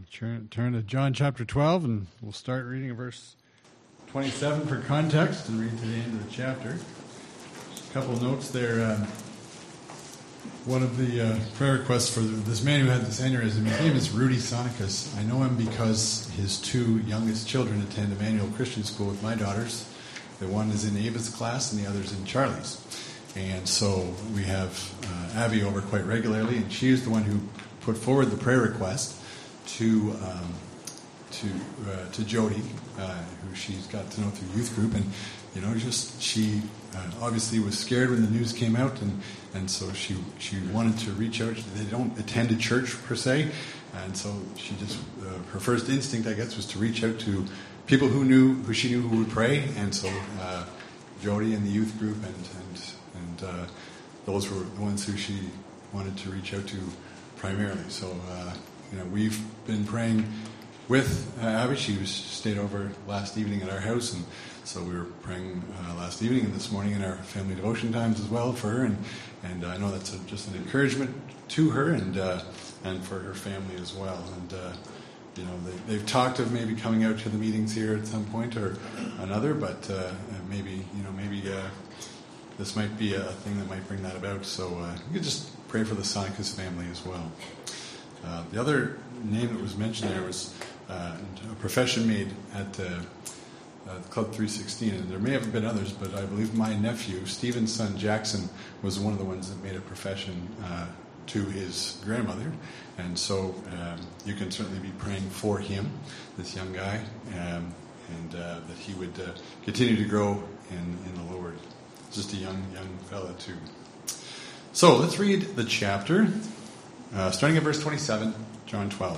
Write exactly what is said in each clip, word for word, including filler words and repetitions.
Turn, turn to John chapter twelve, and we'll start reading at verse twenty-seven for context and read to the end of the chapter. Just a couple notes there. Um, one of the uh, prayer requests for this man who had this aneurysm, his name is Rudy Sonicus. I know him because his two youngest children attend Emmanuel Christian School with my daughters. The one is in Ava's class and the other is in Charlie's. And so we have uh, Abby over quite regularly, and she is the one who put forward the prayer request to um, to uh, to Jody, uh, who she's got to know through youth group, and you know, just she uh, obviously was scared when the news came out, and, and so she she wanted to reach out. They don't attend a church per se, and so she just uh, her first instinct, I guess, was to reach out to people who knew who she knew who would pray, and so uh, Jody and the youth group, and and and uh, those were the ones who she wanted to reach out to primarily. So. Uh, You know, we've been praying with uh, Abby. She was stayed over last evening at our house, and so we were praying uh, last evening and this morning in our family devotion times as well for her. And and I know that's a, just an encouragement to her and uh, and for her family as well. And uh, you know, they, they've talked of maybe coming out to the meetings here at some point or another, but uh, maybe you know maybe uh, this might be a thing that might bring that about. So uh, you could just pray for the Sonicus family as well. Uh, the other name that was mentioned there was uh, a profession made at uh, uh, Club three sixteen, and there may have been others, but I believe my nephew, Stephen's son Jackson, was one of the ones that made a profession uh, to his grandmother, and so um, you can certainly be praying for him, this young guy, um, and uh, that he would uh, continue to grow in, in the Lord. Just a young, young fella too. So let's read the chapter. Uh, starting at verse twenty-seven, John twelve.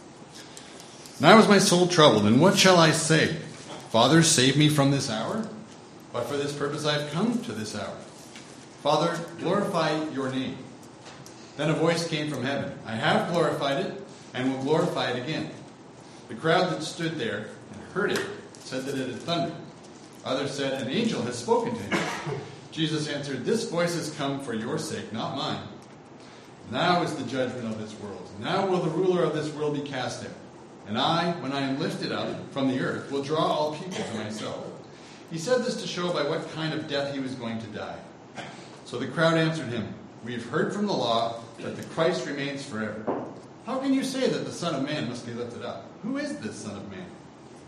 Now is my soul troubled, and what shall I say? Father, save me from this hour? But for this purpose I have come to this hour. Father, glorify your name. Then a voice came from heaven. I have glorified it, and will glorify it again. The crowd that stood there and heard it said that it had thundered. Others said, an angel has spoken to him. Jesus answered, this voice has come for your sake, not mine. Now is the judgment of this world. Now will the ruler of this world be cast out. And I, when I am lifted up from the earth, will draw all people to myself. He said this to show by what kind of death he was going to die. So the crowd answered him, we have heard from the law that the Christ remains forever. How can you say that the Son of Man must be lifted up? Who is this Son of Man?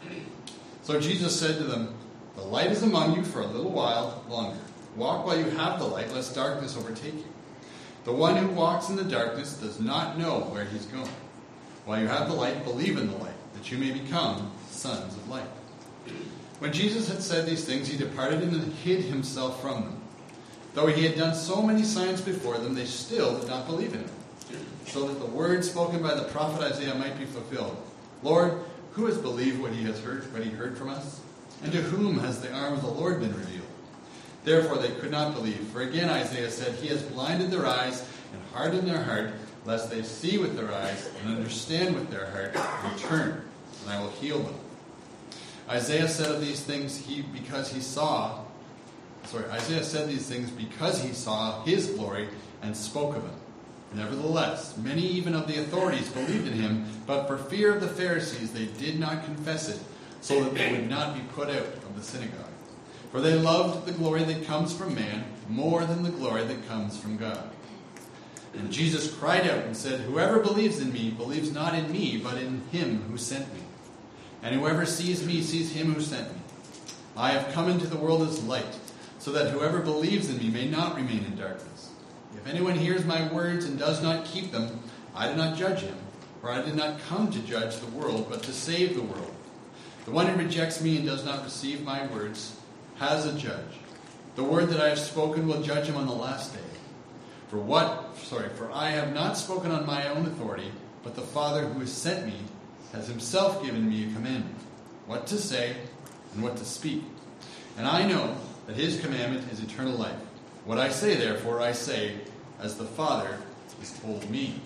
So Jesus said to them, the light is among you for a little while longer. Walk while you have the light, lest darkness overtake you. The one who walks in the darkness does not know where he's going. While you have the light, believe in the light, that you may become sons of light. When Jesus had said these things, he departed and hid himself from them. Though he had done so many signs before them, they still did not believe in him. So that the word spoken by the prophet Isaiah might be fulfilled. Lord, who has believed what he has heard, what he heard from us? And to whom has the arm of the Lord been revealed? Therefore they could not believe. For again Isaiah said, he has blinded their eyes and hardened their heart, lest they see with their eyes and understand with their heart, and turn, and I will heal them. Isaiah said of these things he because he saw, sorry, Isaiah said these things because he saw his glory and spoke of him. Nevertheless, many even of the authorities believed in him, but for fear of the Pharisees they did not confess it, so that they would not be put out of the synagogue. For they loved the glory that comes from man more than the glory that comes from God. And Jesus cried out and said, whoever believes in me believes not in me, but in him who sent me. And whoever sees me sees him who sent me. I have come into the world as light, so that whoever believes in me may not remain in darkness. If anyone hears my words and does not keep them, I do not judge him, for I did not come to judge the world, but to save the world. The one who rejects me and does not receive my words has a judge. The word that I have spoken will judge him on the last day. For what, sorry, for I have not spoken on my own authority, but the Father who has sent me has himself given me a commandment, what to say and what to speak. And I know that his commandment is eternal life. What I say, therefore, I say, as the Father has told me.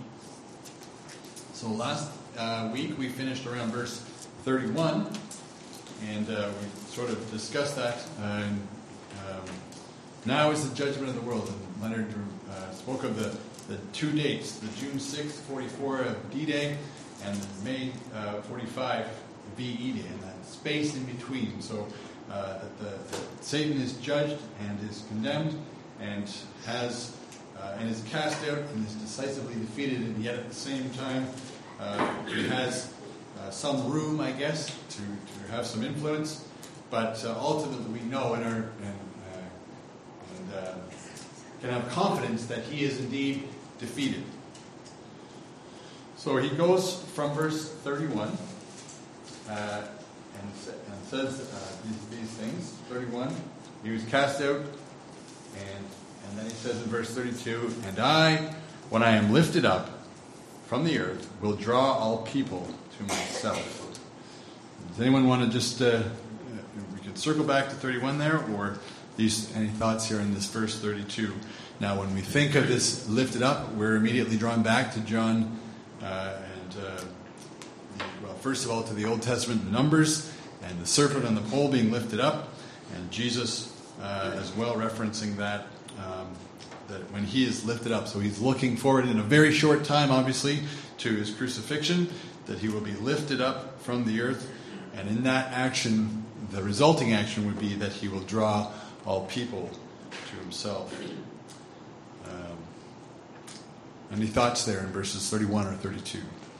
So last uh, week we finished around verse thirty-one, and uh, we sort of discussed that. Uh, and, um, now is the judgment of the world. And Leonard uh, spoke of the, the two dates, the June sixth, forty-four of D-Day, and May uh, forty-five V E Day, and that space in between. So uh, that the, the Satan is judged and is condemned and has uh, and is cast out and is decisively defeated, and yet at the same time uh, he has uh, some room, I guess, to, to have some influence. But uh, ultimately, we know in our and, uh, and uh, can have confidence that he is indeed defeated. So he goes from verse thirty-one uh, and, and says uh, these, these things. thirty-one, he was cast out, and and then he says in verse thirty-two, and I, when I am lifted up from the earth, will draw all people to myself. Does anyone want to just, uh, we could circle back to thirty-one there, or these any thoughts here in this verse thirty-two? Now, when we think of this lifted up, we're immediately drawn back to John, uh, and uh, the, well, first of all, to the Old Testament Numbers, and the serpent on the pole being lifted up, and Jesus uh, as well referencing that, um, that when he is lifted up. So he's looking forward in a very short time, obviously, to his crucifixion, that he will be lifted up from the earth, and in that action, the resulting action would be that he will draw all people to himself. Um, any thoughts there in verses thirty-one or thirty-two?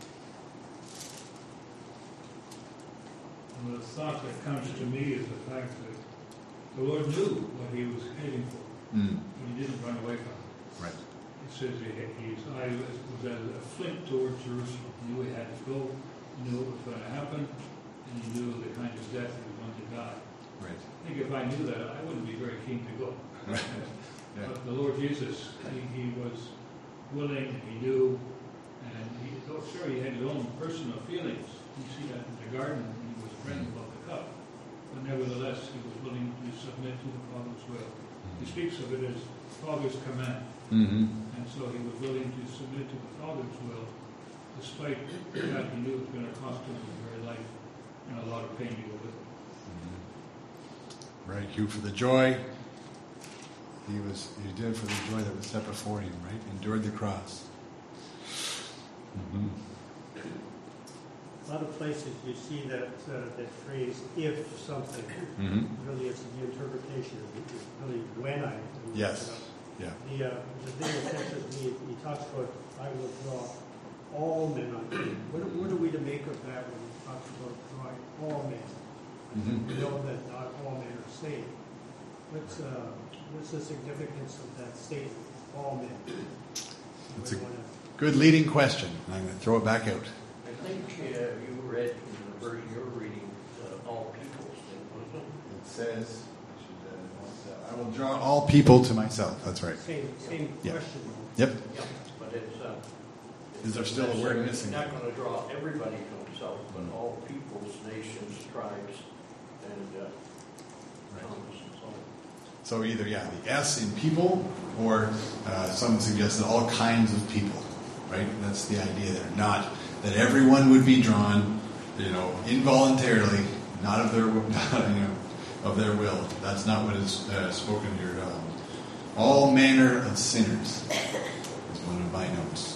Well, the thought that comes to me is the fact that the Lord knew what he was heading for, Mm. and he didn't run away from it. Right. It says he, his eye was, was as a flint towards Jerusalem. He knew he had to go, he knew what was going to happen, and he knew the kind of death he was going to die. Right. I think if I knew that, I wouldn't be very keen to go. Yeah. But the Lord Jesus, he, he was willing, he knew, and he, oh, sure, he had his own personal feelings. You see that in the garden, he was frightened about the cup. But nevertheless, he was willing to submit to the Father's will. He speaks of it as Father's command. Mm-hmm. And so he was willing to submit to the Father's will, despite the fact he knew it was going to cost him his very life and a lot of pain to go with it. Mm-hmm. Right, Hugh, for the joy he was he did for the joy that was set before him, right? Endured the cross. Mm-hmm. A lot of places you see that uh, that phrase "if something." Mm-hmm. Really, it's the interpretation is really when I. Yes. Yeah. The uh, the thing that catches me, he talks about I will draw all men unto me. What, what are we to make of that when he talks about drawing all men? Mm-hmm. We know that not all men are saved. What's uh, what's the significance of that statement? All men. It's a good leading question. I'm going to throw it back out. I think uh, you read in the verse you're reading, uh, all peoples, wasn't it? It says, I will draw all people to myself. That's right. Same same Yeah. question. Yep. Yeah, but it's. Uh, Is there still a word missing? He's not going to draw everybody to himself, but all peoples, nations, tribes, and uh, Right. tongues and so on. So either, yeah, the S in people, or uh, some suggested all kinds of people, right? That's the idea there. Not that everyone would be drawn, you know, involuntarily, not of their, not, you know, of their will. That's not what is uh, spoken here. Um, all manner of sinners is one of my notes.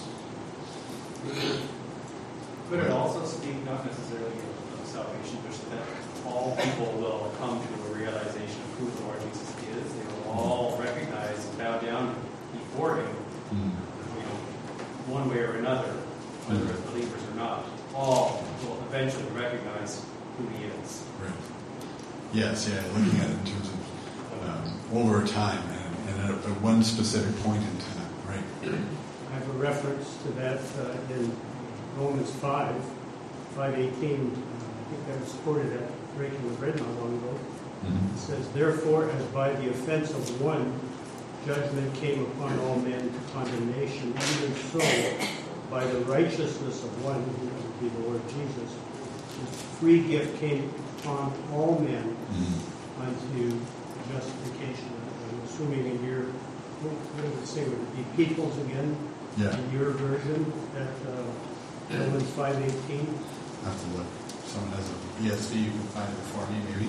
Could it also speak not necessarily of salvation, but that all people will come to a realization of who the Lord Jesus is? They will all recognize and bow down before Him, Mm. you know, one way or another, whether Mm. as believers or not. All will eventually recognize who He is. Right. Yes, yeah, looking at it in terms of um, over time and, and at, at one specific point in time, right? I have a reference to that uh, in Romans five, five eighteen. I think that was quoted at Breaking the Bread not long ago. Mm-hmm. It says, "Therefore, as by the offense of one, judgment came upon all men to condemnation, even so, by the righteousness of one, who would be the Lord Jesus, His free gift came upon all men Mm-hmm. unto justification." I'm assuming in your, what what does it say? Would it be peoples again? Yeah, In your version, at uh, Romans five eighteen? I have to look. If someone has an E S V, you can find it for me, maybe.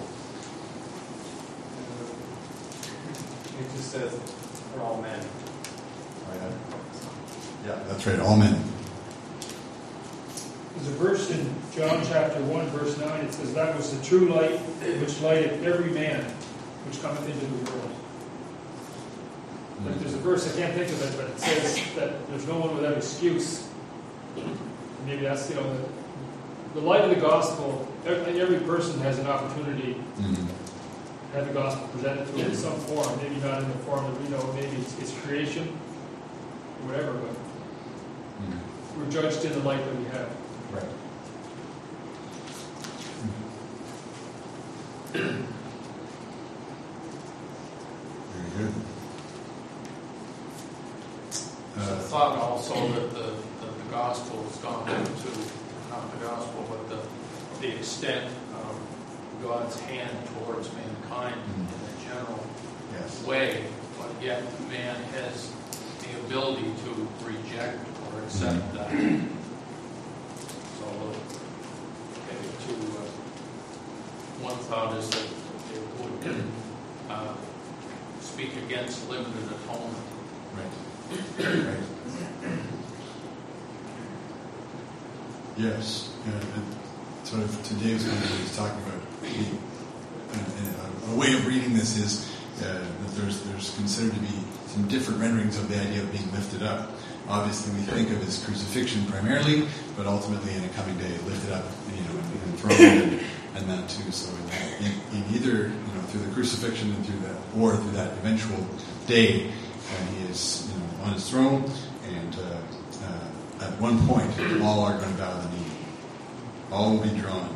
It just says, for all men. Oh, yeah. Yeah, that's right, all men. John chapter one, verse nine, it says, "That was the true light, which lighted every man which cometh into the world." Like, there's a verse, I can't think of it, but it says that there's no one without excuse. Maybe that's, you know, the, the light of the gospel, every, every person has an opportunity Mm-hmm. to have the gospel presented to them in some form, maybe not in the form that we know, maybe it's, it's creation, or whatever, but Mm-hmm. we're judged in the light that we have. Right. Very good. I Uh, thought also that the, that the gospel has gone into, not the gospel, but the, the extent of God's hand towards mankind in a general yes. way, but yet man has the ability to reject or accept Mhm. that. So, okay, to, uh, one thought is that it would uh, speak against limited atonement. Right. Right. Yes. Yeah, it, sort of today's going to be talking about the, and, and a, a way of reading this is uh, that there's there's considered to be some different renderings of the idea of being lifted up. Obviously, we think of his crucifixion primarily, but ultimately in a coming day, lifted up, you know, and, and thrown and, and that too. So in, in, in either, you know, through the crucifixion and through that, or through that eventual day, and he is, you know, on his throne, and uh, uh, at one point, all are going to bow the knee. All will be drawn.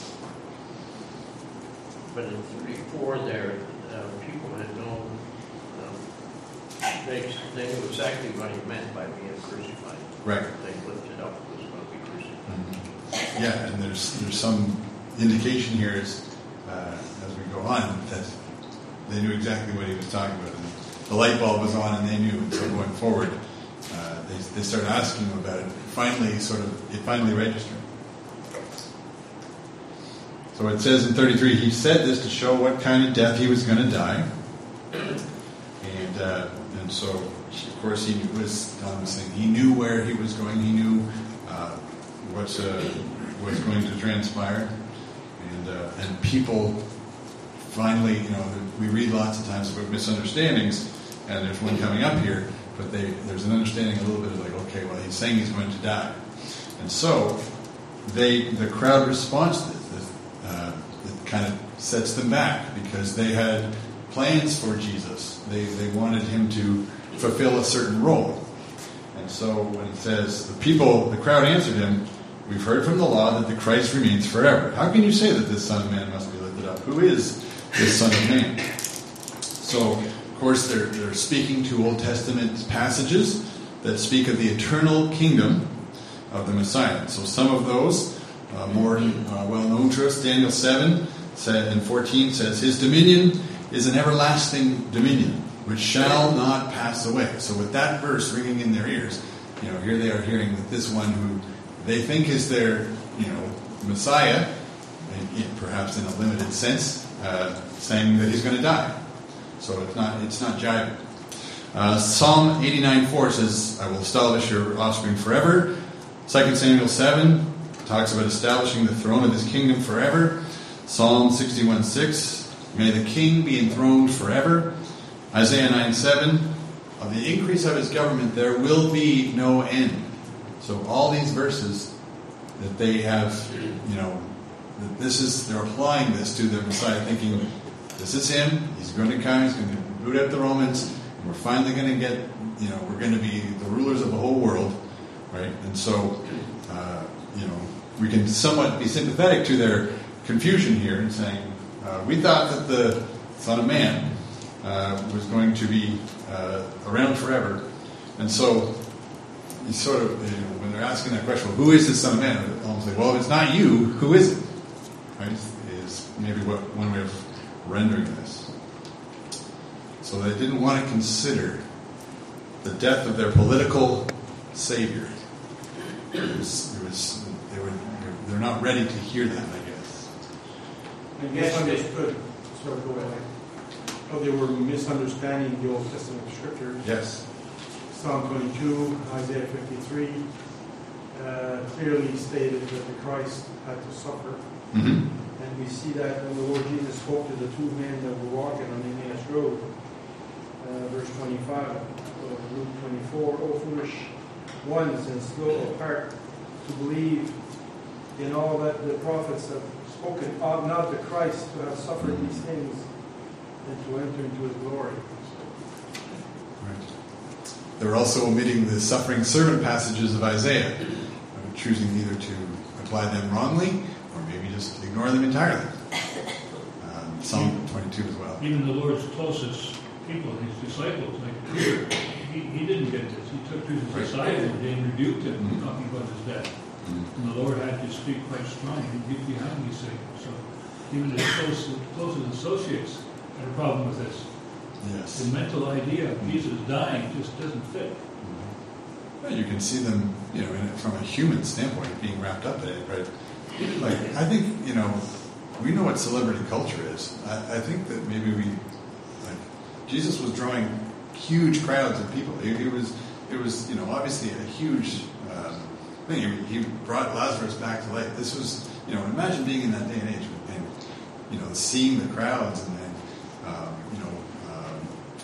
But in thirty-four there, uh, people had known, um, they, they knew exactly what he meant by being crucified. Right. They lifted up was going to be crucified. Mm-hmm. Yeah, and there's there's some indication here as, uh, as we go on that they knew exactly what he was talking about. And the light bulb was on and they knew, and so going forward, uh, they, they started asking him about it. Finally, sort of, it finally registered. So it says in thirty-three, he said this to show what kind of death he was going to die. And uh, and so, of course, he was, Don was saying, he knew where he was going. He knew uh, what's, uh, what's going to transpire. And, uh, and people finally, you know, we read lots of times about misunderstandings, and there's one coming up here, but they, there's an understanding a little bit of like, okay, well, he's saying he's going to die. And so, they, the crowd responds to this. Uh, it kind of sets them back because they had plans for Jesus. They, they wanted him to fulfill a certain role. And so when he says, the people, the crowd answered him, "We've heard from the law that the Christ remains forever. How can you say that this Son of Man must be lifted up? Who is this Son of Man?" So, of course, they're, they're speaking to Old Testament passages that speak of the eternal kingdom of the Messiah. So some of those, uh, more uh, well-known to us, Daniel seven said, and fourteen says, "His dominion is an everlasting dominion, which shall not pass away." So with that verse ringing in their ears, you know, here they are hearing that this one who they think is their, you know, Messiah, and perhaps in a limited sense, uh, saying that he's going to die. So it's not it's not jiving. Uh, Psalm eighty-nine four says, "I will establish your offspring forever." Second Samuel seven talks about establishing the throne of his kingdom forever. Psalm sixty-one six, "May the king be enthroned forever." Isaiah nine seven, "Of the increase of his government there will be no end." So all these verses that they have, you know, that this is, they're applying this to their Messiah, thinking, this is him, he's going to come, he's going to boot out the Romans, and we're finally going to get, you know, we're going to be the rulers of the whole world, right? And so, uh, you know, we can somewhat be sympathetic to their confusion here and saying, uh, we thought that the Son of Man uh, was going to be uh, around forever. And so, you sort of, you know, when they're asking that question, well, who is this Son of Man? I almost say, well, if it's not you, who is it? Right? Is maybe what one way of rendering this. So they didn't want to consider the death of their political savior. It was, it was, they were, they're not ready to hear that, I guess. I guess understood. Sorry, go ahead. Oh, they were misunderstanding the Old Testament scriptures. Yes. Psalm twenty-two, Isaiah fifty-three, uh, clearly stated that the Christ had to suffer. Mm-hmm. And we see that when the Lord Jesus spoke to the two men that were walking on Emmaus Road, uh, verse twenty-five, of Luke twenty-four, O foolish ones, and slow of heart to believe in all that the prophets have spoken. Ought not the Christ to have suffered these things and to enter into his glory? Right. They're also omitting the suffering servant passages of Isaiah, uh, choosing either to apply them wrongly or maybe just ignore them entirely. Um, Psalm twenty-two as well. Even the Lord's closest people, his disciples, like Peter, he, he didn't get this. He took to his Right. disciples and rebuked him, Mhm. talking about his death. Mm-hmm. And the Lord had to speak quite strong. He get behind me, Satan. So even his closest, closest associates had a problem with this. Yes. The mental idea of Jesus dying just doesn't fit. Well, you can see them, you know, in, from a human standpoint, being wrapped up in it. But like, I think, you know, we know what celebrity culture is. I, I think that maybe we, like, Jesus was drawing huge crowds of people. It, it was, it was, you know, obviously a huge um, thing. He, he brought Lazarus back to life. This was, you know, imagine being in that day and age and, you know, seeing the crowds and then, um, you know, um,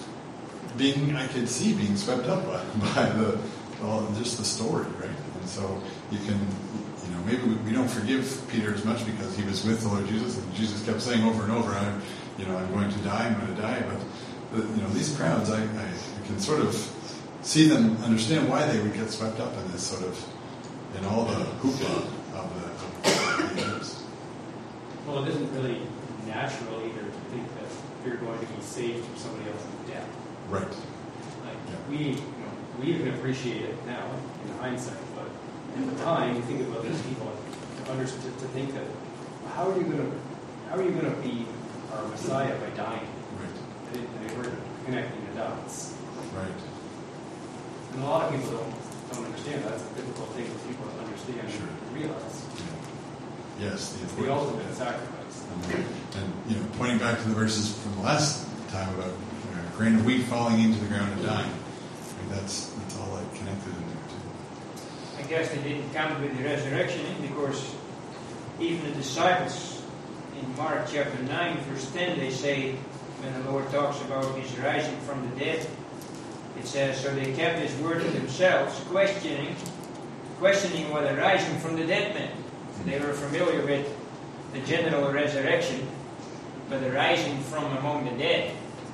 being, I could see being swept up by, by the, well, just the story, right? And so you can, you know, maybe we, we don't forgive Peter as much because he was with the Lord Jesus, and Jesus kept saying over and over, I'm, you know, I'm going to die, I'm going to die. But, but you know, these crowds, I, I can sort of see them, understand why they would get swept up in this sort of, in all the hoopla of the, of the years. Well, it isn't really natural either to think that you're going to be saved from somebody else's death. Right. Like Yeah. we, you know, we even appreciate it now in hindsight, but at the time, you think about these people to understand to think that how are you going to how are you going to be our Messiah by dying? Right. They, they were connecting the dots, Right. and a lot of people don't don't understand. That's a difficult thing for people to understand Sure. and realize. Yeah. Yes. It's The the importance of ultimate it. sacrifice. And, and, you know, pointing back to the verses from the last time about you know, a grain of wheat falling into the ground and dying. I mean, that's that's all like connected in there too. I guess they didn't count with the resurrection because even the disciples in Mark chapter nine, verse ten, they say, when the Lord talks about his rising from the dead, it says, so they kept his word to themselves, questioning, questioning what a rising from the dead meant. They were familiar with the general resurrection, but the rising from among the dead,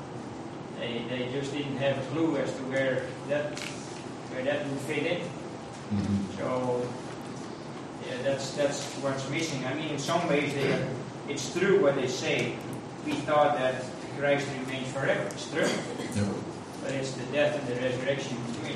they, they just didn't have a clue as to where that where that would fit in. Mm-hmm. So, yeah, that's that's what's missing. I mean, in some ways, they are, it's true what they say. We thought that Christ remains forever. It's true, Yep. but it's the death and the resurrection between.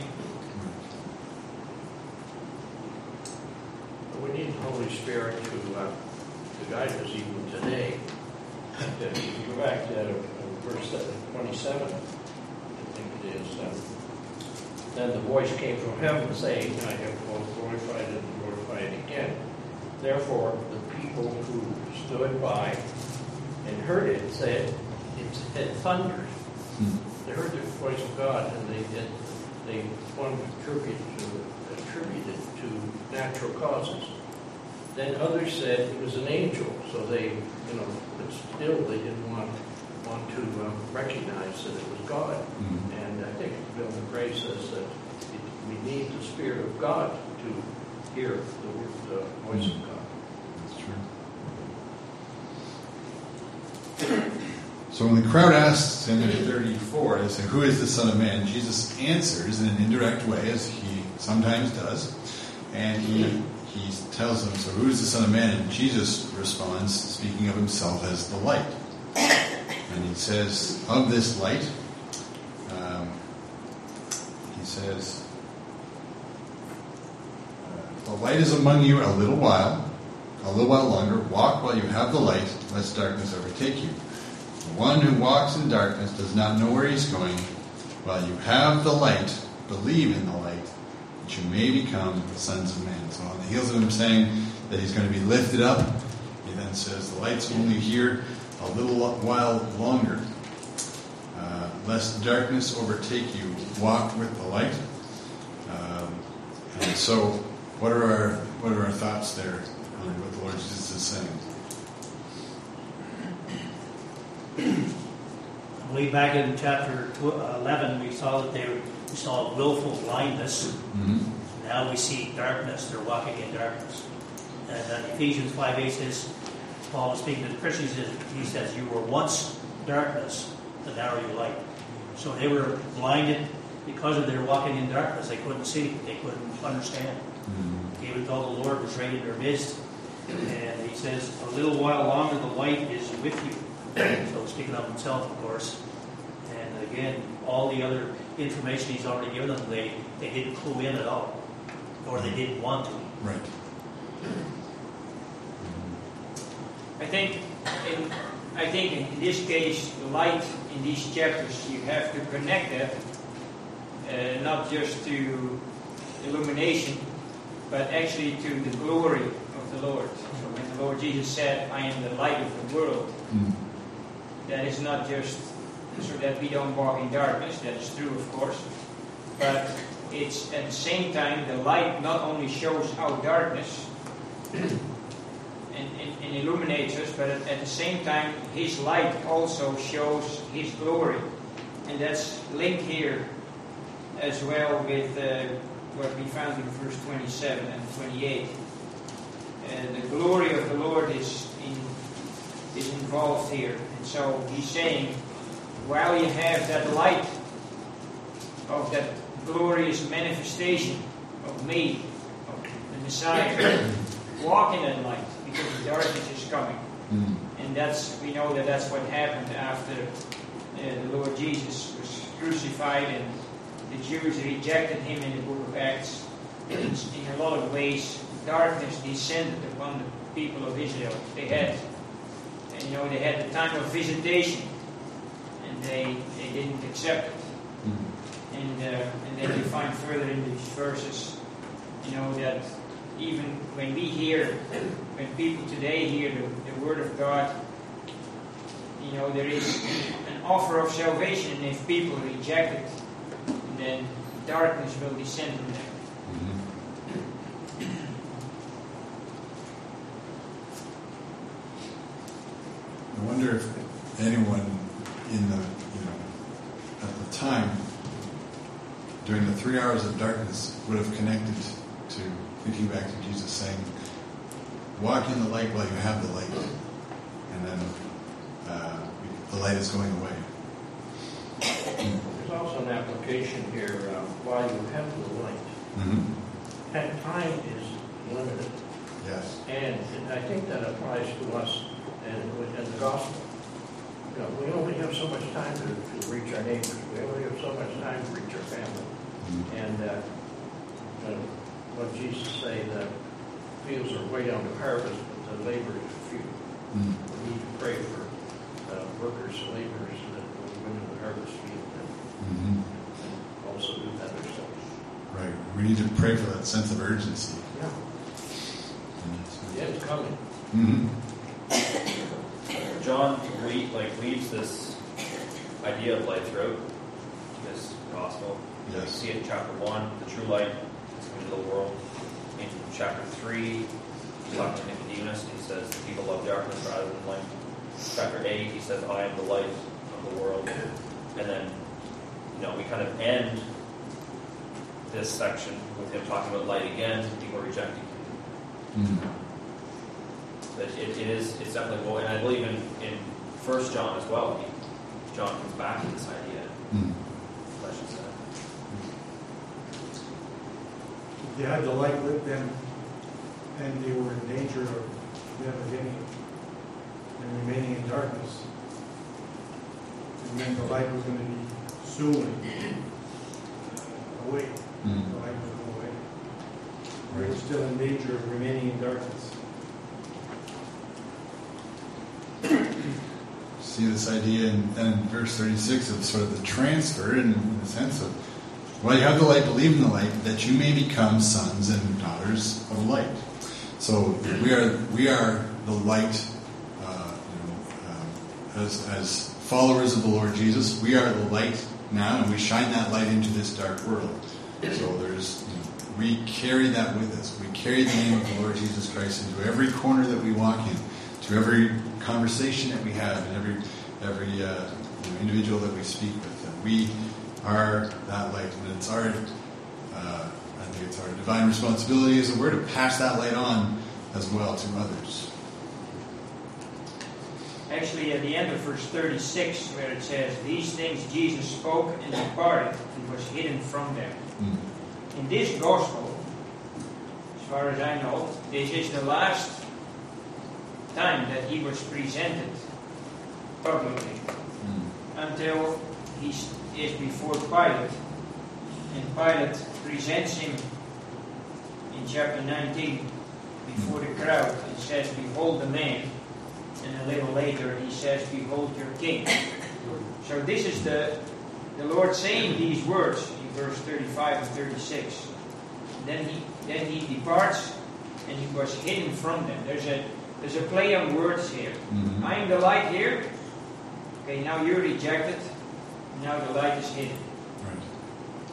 We need the Holy Spirit to, uh, to guide us even today. If you go back to that, uh, verse twenty-seven, I think it is, uh, then the voice came from heaven saying, I have both glorified and glorified again. Therefore, the people who stood by and heard it said, it had thundered. Hmm. They heard the voice of God, and they did, they wanted to attribute to attribute it to natural causes. Then others said it was an angel, so they, you know, but still they didn't want want to um, recognize that it was God. Mm-hmm. And I think Bill McRae says that it, we need the Spirit of God to hear the, word, the voice of God. That's true. So when the crowd asks him in thirty-four, they say, who is the Son of Man? Jesus answers in an indirect way, as he sometimes does. And he, he tells them, so who is the Son of Man? And Jesus responds, speaking of himself as the light. And he says, of this light, um, he says, the light is among you a little while, a little while longer. Walk while you have the light, lest darkness overtake you. The one who walks in darkness does not know where he's going. While you have the light, believe in the light, that you may become the sons of man. So on the heels of him saying that he's going to be lifted up, he then says the light's only here a little while longer. Uh, lest darkness overtake you, walk with the light. Um, and so what are our what what are our thoughts there on what the Lord Jesus is saying? Way back in chapter eleven, we saw that they we saw willful blindness. Mm-hmm. Now we see darkness. They're walking in darkness. And then Ephesians five eight says, Paul was speaking to the Christians, he says, you were once darkness, but now are you light. So they were blinded because of their walking in darkness. They couldn't see. They couldn't understand. Mm-hmm. Even though the Lord was right in their midst. And he says, a little while longer the light is with you. So speaking of himself, of course. And again, all the other information he's already given them, they, they didn't clue in at all. Or they didn't want to. Right. I think in, I think in this case, the light in these chapters, you have to connect that, uh, not just to illumination, but actually to the glory of the Lord. So when the Lord Jesus said, I am the light of the world, mm. that is not just so that we don't walk in darkness, that is true, of course, but it's at the same time, the light not only shows our darkness, And, and, and illuminates us, but at, at the same time, His light also shows His glory. And that's linked here as well with uh, what we found in verse twenty-seven and twenty-eight. Uh, the glory of the Lord is, in, is involved here. And so He's saying, while you have that light of that glorious manifestation of me, of the Messiah, walk in that light. Because the darkness is coming, mm. and that's we know that that's what happened after uh, the Lord Jesus was crucified, and the Jews rejected Him in the Book of Acts. In, in a lot of ways, darkness descended upon the people of Israel. They had, and you know, they had the time of visitation, and they they didn't accept it. Mm. And uh, and then you find further in these verses, you know, that. Even when we hear, when people today hear the, the Word of God, you know, there is an offer of salvation, and if people reject it, then darkness will descend on them. Mm-hmm. I wonder if anyone in the, you know, at the time, during the three hours of darkness, would have connected to thinking back to Jesus saying, walk in the light while you have the light. And then uh, the light is going away. There's also an application here uh, while you have the light. Mm-hmm. And time is limited. Yes. And I think that applies to us and within the gospel. You know, we only have so much time to, to reach our neighbors. We only have so much time to reach our family. Mm-hmm. And uh, uh, what Jesus say, the fields are way down to harvest, but the laborers are few. Mm. We need to pray for uh, workers and laborers that will go into the harvest field and, mm-hmm. and also do that ourselves. Right. We need to pray for that sense of urgency. Yeah. Yeah, it's coming. Mm-hmm. John we, like leaves this idea of light throughout this gospel. Yes. We see it in chapter one, the true light. Into the world. In chapter three, he's talking to Nicodemus, he says the people love darkness rather than light. Chapter eight, he says, I am the light of the world. And then, you know, we kind of end this section with him talking about light again, people rejecting him. Mm-hmm. But it, it is, it's definitely, well, and I believe in, in First John as well, he, John comes back to this idea. Mm-hmm. They had the light with them, and they were in danger of never getting it and remaining in darkness. And then the light was going to be soon away. Mm. The light was going away. They were still in danger of remaining in darkness. See this idea in, in verse thirty-six of sort of the transfer in, in the sense of, well, you have the light, believe in the light, that you may become sons and daughters of light. So we are we are the light, uh, you know, uh, as as followers of the Lord Jesus. We are the light now, and we shine that light into this dark world. So there's, you know, we carry that with us. We carry the name of the Lord Jesus Christ into every corner that we walk in, to every conversation that we have, and every every uh, you know, individual that we speak with. And we are that light, and it's our, uh, I think it's our divine responsibility as a word to pass that light on as well to others. Actually, at the end of verse thirty-six, where it says, "These things Jesus spoke and departed, and was hidden from them." Mm. In this gospel, as far as I know, this is the last time that he was presented publicly, mm. until he is before Pilate, and Pilate presents him in chapter nineteen before the crowd and says, "Behold the man." And a little later he says, "Behold your king." So this is the the Lord saying these words in verse thirty-five and thirty-six. Then he then he departs, and he was hidden from them. There's a there's a play on words here. Mm-hmm. I am the light here. Okay, now you're rejected. Now the light is hidden. Right.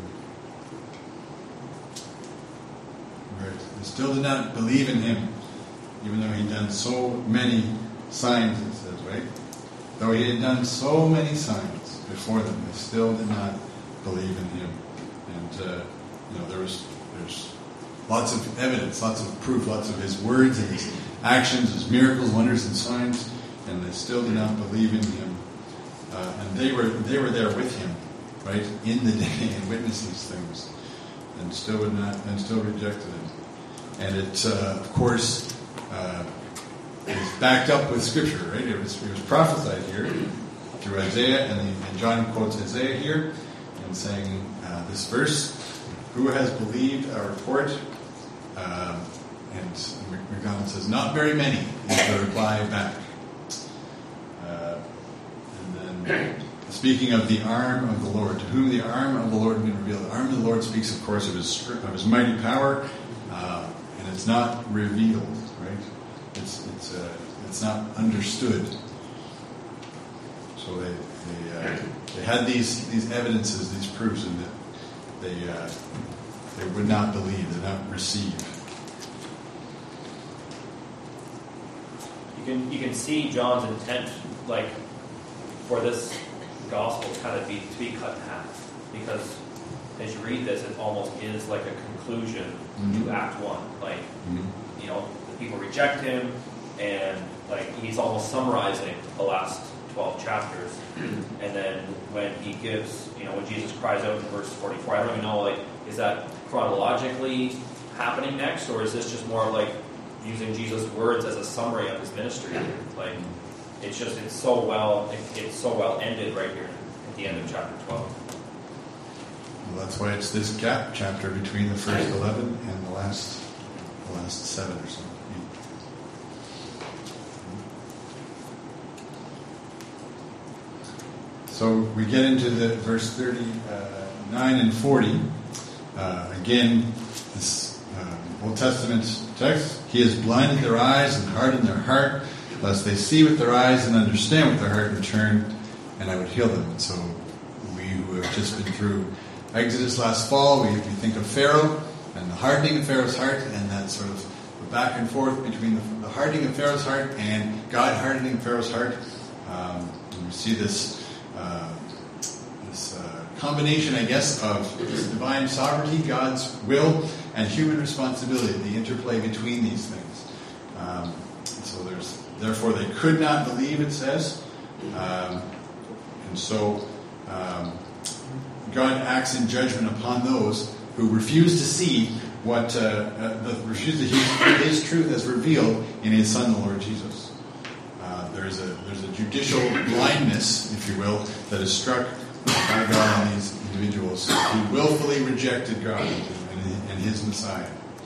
Mm-hmm. Right. They still did not believe in him, even though he'd done so many signs, it says, right? Though he had done so many signs before them, they still did not believe in him. And, uh, you know, there was there's lots of evidence, lots of proof, lots of his words and his actions, his miracles, wonders, and signs, and they still did not believe in him. Uh, and they were they were there with him, right, in the day, and witnessed these things, and still would not, and still rejected him. And it, uh, of course, Uh, it was backed up with Scripture, right? It was, it was prophesied here through Isaiah, and, the, and John quotes Isaiah here and saying uh, this verse, "Who has believed our report?" Um, and McDonald says, "Not very many," is the reply back. Uh, and then, speaking of the arm of the Lord, to whom the arm of the Lord has been revealed. The arm of the Lord speaks, of course, of his, of his mighty power, uh, and it's not revealed. Right? It's it's uh, it's not understood. So they they, uh, they had these these evidences, these proofs, and that they uh, they would not believe, they would not receive. You can you can see John's intent, like for this gospel, kind of be to be cut in half, because as you read this, it almost is like a conclusion mm-hmm. to Act One, like mm-hmm. you know. People reject him, and like he's almost summarizing the last twelve chapters. And then when he gives, you know, when Jesus cries out in verse forty-four, I don't even know, like, is that chronologically happening next, or is this just more like using Jesus' words as a summary of his ministry? Like, it's just it's so well it, it's so well ended right here at the end of chapter twelve. Well, that's why it's this gap chapter between the first eleven and the last the last seven or so. So we get into the verse thirty-nine and forty. Uh, again, this uh, Old Testament text. "He has blinded their eyes and hardened their heart, lest they see with their eyes and understand with their heart and turn, and I would heal them." And so we who have just been through Exodus last fall, we, we think of Pharaoh and the hardening of Pharaoh's heart, and that sort of the back and forth between the, the hardening of Pharaoh's heart and God hardening Pharaoh's heart. Um, and we see this Uh, this uh, combination, I guess, of this divine sovereignty, God's will, and human responsibility, the interplay between these things. Um, so there's, therefore, they could not believe, it says. Um, and so um, God acts in judgment upon those who refuse to see what, uh, uh, refuse to hear his truth as revealed in his Son, the Lord Jesus. There's a there's a judicial blindness, if you will, that is struck by God on these individuals who willfully rejected God and, and His Messiah.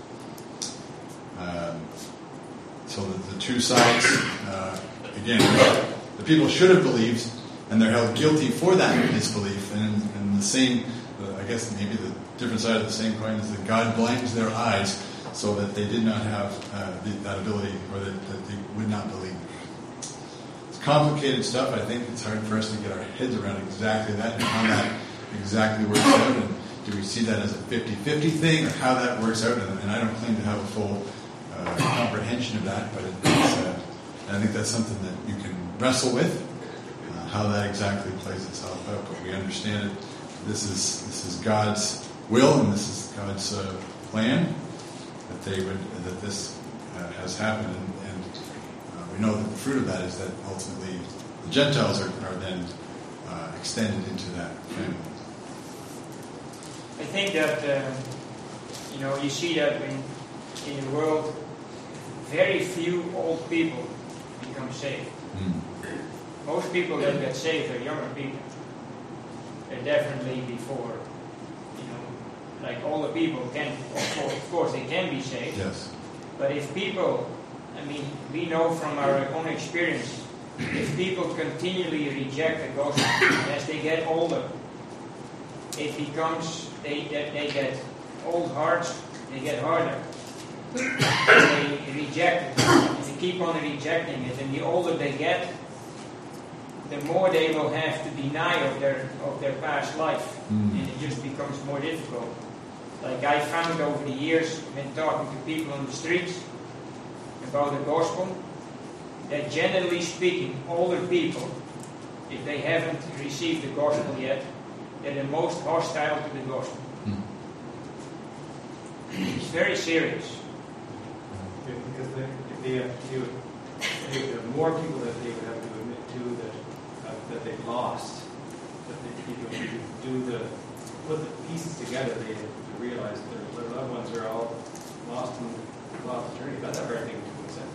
Um, so the, the two sides, uh, again, the people should have believed, and they're held guilty for that disbelief. And, and the same, uh, I guess, maybe the different side of the same coin is that God blinds their eyes so that they did not have uh, the, that ability, or that, that they would not believe. Complicated stuff. I think it's hard for us to get our heads around exactly that and how that exactly works out. And do we see that as a fifty-fifty thing, or how that works out? And, and I don't claim to have a full uh, comprehension of that, but it, it's, uh, I think that's something that you can wrestle with, uh, how that exactly plays itself out. But we understand it. This is this is God's will, and this is God's uh, plan that they would that this uh, has happened, and, and uh, we know that the fruit of that is that ultimately the Gentiles are, are then uh, extended into that family. I think that, uh, you know, you see that in, in the world, very few old people become saved. Mm. Most people that get saved are younger people. They're definitely before, you know, like older people can, of course, of course they can be saved. Yes. But if people, I mean, we know from our own experience, if people continually reject the gospel as they get older, it becomes, they, they, they get old hearts, they get harder. They reject it, and they keep on rejecting it. And the older they get, the more they will have to deny of their of their past life, mm. and it just becomes more difficult. Like I found over the years, when talking to people on the streets about the gospel, that generally speaking, older people, if they haven't received the gospel yet, they're the most hostile to the gospel. Mm. It's very serious. Because they, if they have to do it, they would have more people that they would have to admit to that uh, that they've lost. That they, you know, to do the put the pieces together, they have to realize that their, their loved ones are all lost and lost journey. That's a hard thing to accept.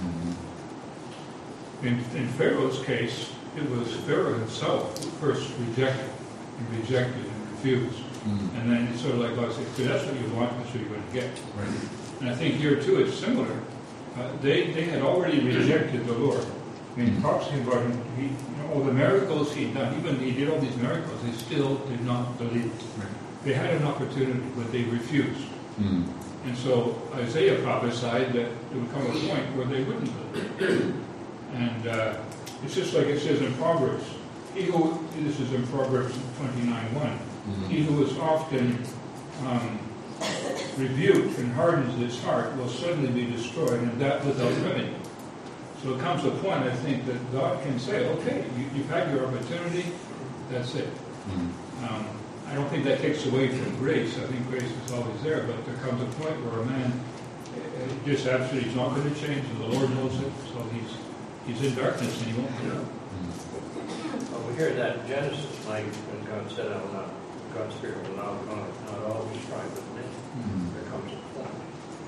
In, in Pharaoh's case, it was Pharaoh himself who first rejected and rejected and refused. Mm. And then it's sort of like God said, "If that's what you want, that's what you're going to get." Right. And I think here too it's similar. Uh, they they had already rejected the Lord. I mean, prophecy about him, he, you know, all the miracles he'd done, even he did all these miracles, they still did not believe. Right. They had an opportunity, but they refused. Mm. And so Isaiah prophesied that there would come a point where they wouldn't believe. And uh, it's just like it says in Proverbs. He who, this is in Proverbs twenty-nine one. Mm-hmm. He who is often um, rebuked and hardens his heart will suddenly be destroyed, and that without remedy. So it comes to a point, I think, that God can say, okay, you, you've had your opportunity, that's it. Mm. Um, I don't think that takes away from grace. I think grace is always there, but there comes a point where a man uh, just absolutely, he's not going to change, and the Lord knows it, so he's he's in darkness and he won't get out. Well, we hear that in Genesis, like when God said, "I will not, God's Spirit will not, not, not always strive with me." Mm. There comes a point.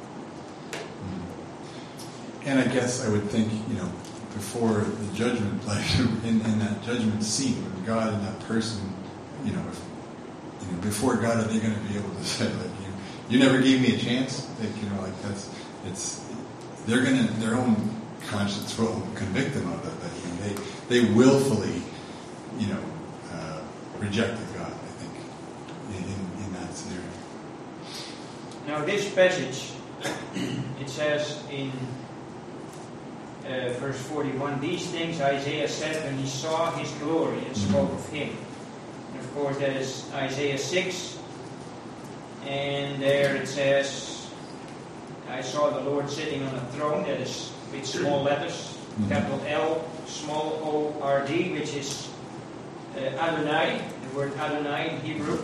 Mm. And I guess I would think, you know, before the judgment, like in, in that judgment seat, when God and that person, you know, if, you know, before God, are they going to be able to say, like, you, you never gave me a chance? Like, you know, like that's, it's, they're going to, their own conscience will convict them of it. But you know, they, they willfully, you know, uh, rejected God, I think, in, in, in that scenario. Now this passage, it says in uh, verse forty-one, these things Isaiah said when he saw his glory and spoke of him. And of course that is Isaiah six, and there it says, I saw the Lord sitting on a throne, that is with small letters, capital L, small O R D, which is uh, Adonai, the word Adonai in Hebrew.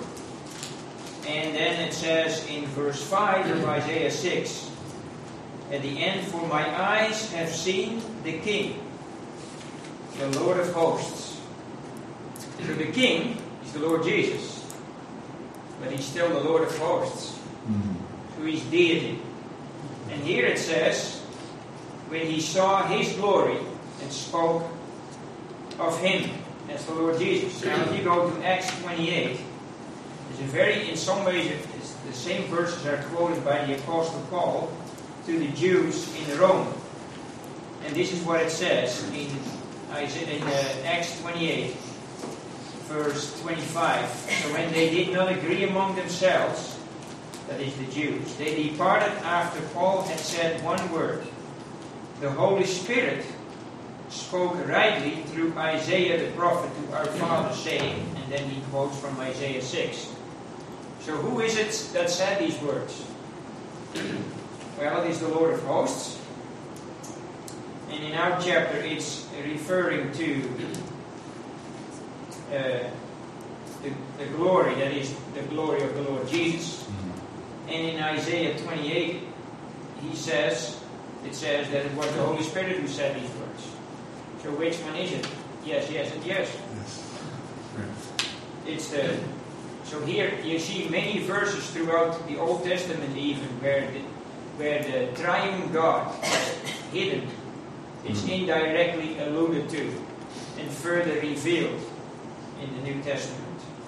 And then it says in verse five of Isaiah six, at the end, for my eyes have seen the King, the Lord of hosts. So the King is the Lord Jesus, but he's still the Lord of hosts. Mm-hmm. So he's deity. And here it says, when he saw his glory and spoke of him, that's the Lord Jesus. Now if you go to Acts twenty-eight, it's a very, in some ways, it's the same verses are quoted by the Apostle Paul to the Jews in Rome. And this is what it says in, in uh, Acts twenty-eight, verse twenty-five. So when they did not agree among themselves, that is the Jews, they departed after Paul had said one word. The Holy Spirit spoke rightly through Isaiah the prophet to our father, saying, and then he quotes from Isaiah six. So who is it that said these words? Well, it is the Lord of hosts. And in our chapter, it's referring to uh, the, the glory, that is the glory of the Lord Jesus. Mm-hmm. And in Isaiah twenty-eight, he says, it says that it was the Holy Spirit who said these words. So which one is it? Yes, yes, and yes. Yes. Right. It's the so here you see many verses throughout the Old Testament, even where the where the triune God is hidden, it's mm-hmm. indirectly alluded to and further revealed in the New Testament.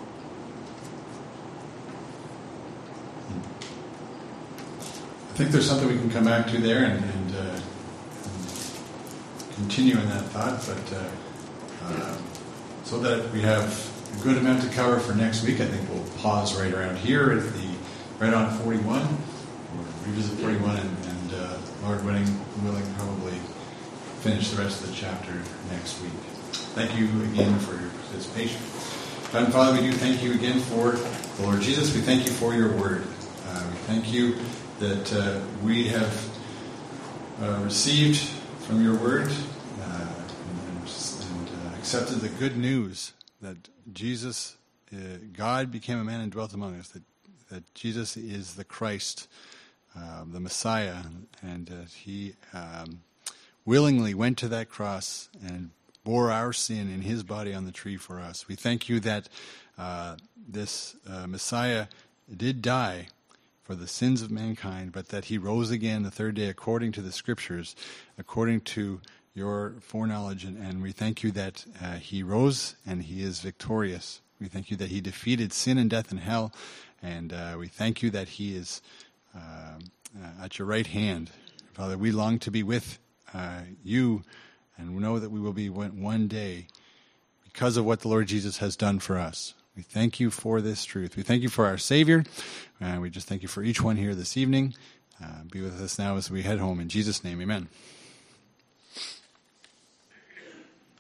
I think there's something we can come back to there and, and, uh, and continue in that thought, but uh, uh, so that we have a good amount to cover for next week, I think we'll pause right around here at the right on forty-one, or revisit forty-one, and, and uh, Lord willing, willing, probably finish the rest of the chapter next week. Thank you again for your participation. God and Father, we do thank you again for the Lord Jesus. We thank you for your word. Uh, we thank you that uh, we have uh, received from your word uh, and, and uh, accepted the good news that Jesus, uh, God became a man and dwelt among us, that, that Jesus is the Christ, uh, the Messiah, and that he um, willingly went to that cross and bore our sin in his body on the tree for us. We thank you that uh, this uh, Messiah did die for the sins of mankind, but that he rose again the third day according to the Scriptures, according to your foreknowledge, and, and we thank you that uh, he rose and he is victorious. We thank you that he defeated sin and death and hell, and uh, we thank you that he is uh, uh, at your right hand. Father, we long to be with uh, you, and we know that we will be one, one day because of what the Lord Jesus has done for us. We thank you for this truth. We thank you for our Savior. And we just thank you for each one here this evening. Uh, be with us now as we head home. In Jesus' name, amen.